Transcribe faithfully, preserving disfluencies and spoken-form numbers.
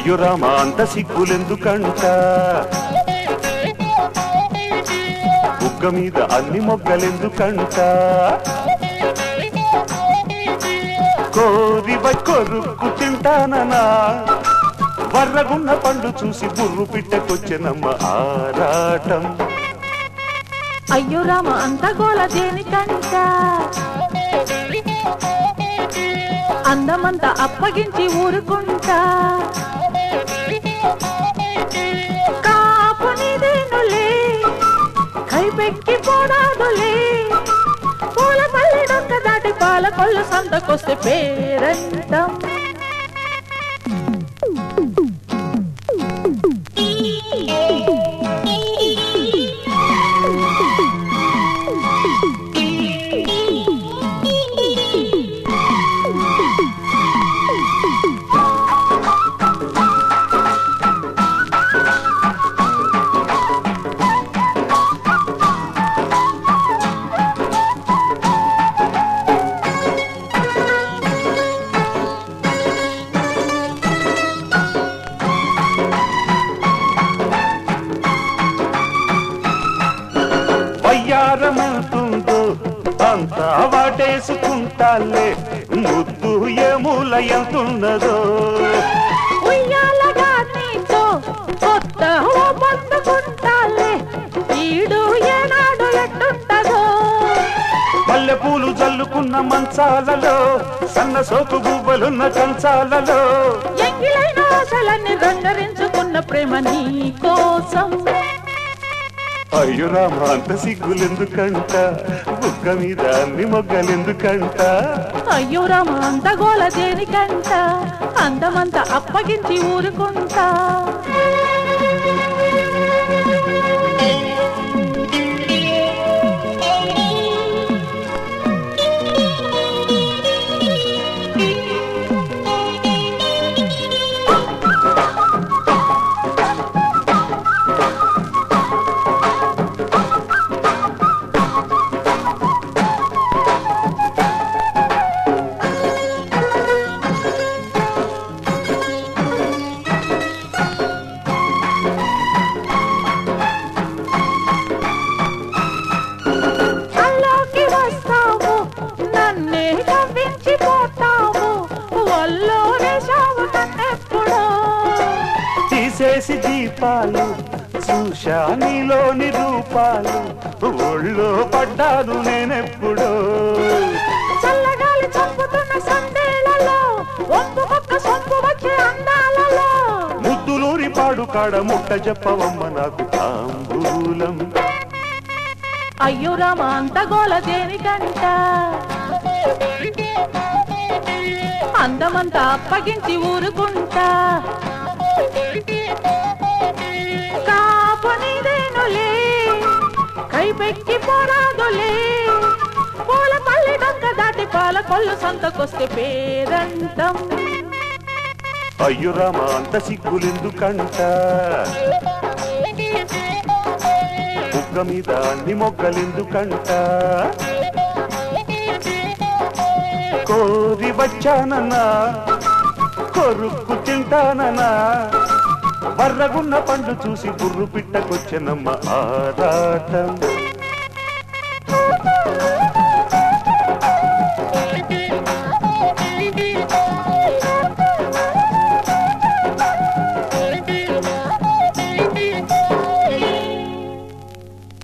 అయ్యో రామా అంత సిగ్గులెందుకంట బుగ్గ మీద అన్ని మొగ్గలెందుకంట కోరి కొరుక్కు తింటాననా వర్రగున్న పండు చూసి బుర్రు పిట్టకొచ్చెనమ్మ ఆరాటం అయ్యో రామ అంత గోల దేనికంట అందమంతా అప్పగించి ఊరుకుంటా కాపునిదేనులే కైపెక్కి పోరాదులే పూల పల్లి డొక్క దాటి పాల కొల్లు సంతకొస్తే పేరంటం వయ్యారమంటుందో అంతా వాటేసుకుంటాలే ముద్దు ఏమూల ఎంతున్నదో ఉయ్యాలగా నీతో కొత్త పొందుకుంటాలే ఈడు ఏనాడు ఎట్టుంటదో మల్లెపూలు జల్లుకున్న మంచాలలో సన్న సోకు గువ్వలున్న కంచాలలో ఎంగిలైన ఆశలన్నీ రంగరించుకున్న ప్రేమ నీ కోసం అయ్యో రామా అంత సిగ్గులెందుకంట బుగ్గ మీద అన్ని మొగ్గలెందుకంట అయ్యో రామ అంత గోల దేనికంట అందమంతా అప్పగించి ఊరుకుంటా తీసేసి దీపాలు చూశా నీలోని రూపాలు ఒళ్ళో పడ్డాను నేనెప్పుడో చల్లగాలి చంపుతున్న సందేలలో ఒంపుకొక్క సొంపు వచ్చే అందాలలో ముద్దులూరి పాడు కాడ ముట్ట చెప్పవమ్మ నాకు తాంబూలం అయ్యో రామ అంత గోల దేనికంట అందమంతా అప్పగించి ఊరుకుంటా కాపునిదేనులే కైపెక్కి పోరాదులే పూల పల్లి డొక్క దాటి పాల కొల్లు సంతకొస్తే పేరంటం అయ్యో రామా అంత సిగ్గులెందుకంట బుగ్గ మీద అన్ని మొగ్గలెందుకంట కోరి వచ్చానన్నా కొరుక్కు తింటానన్నా వర్రగున్న పండు చూసి బుర్రు పిట్టకొచ్చెనమ్మ ఆరాటం